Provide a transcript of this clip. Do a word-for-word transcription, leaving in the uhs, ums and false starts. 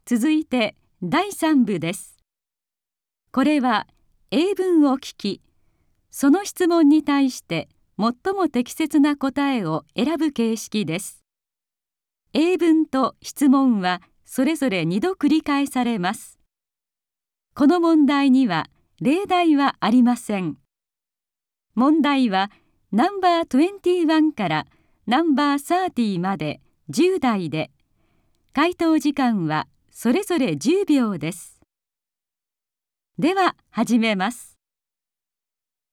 続いてだいさん部です。これは英文を聞き、その質問に対して最も適切な答えを選ぶ形式です。英文と質問はそれぞれにど繰り返されます。この問題には例題はありません。問題はナンバーにじゅういちからナンバーさんじゅうまでじゅう題で、回答時間はそれぞれじゅうびょうです。では始めます。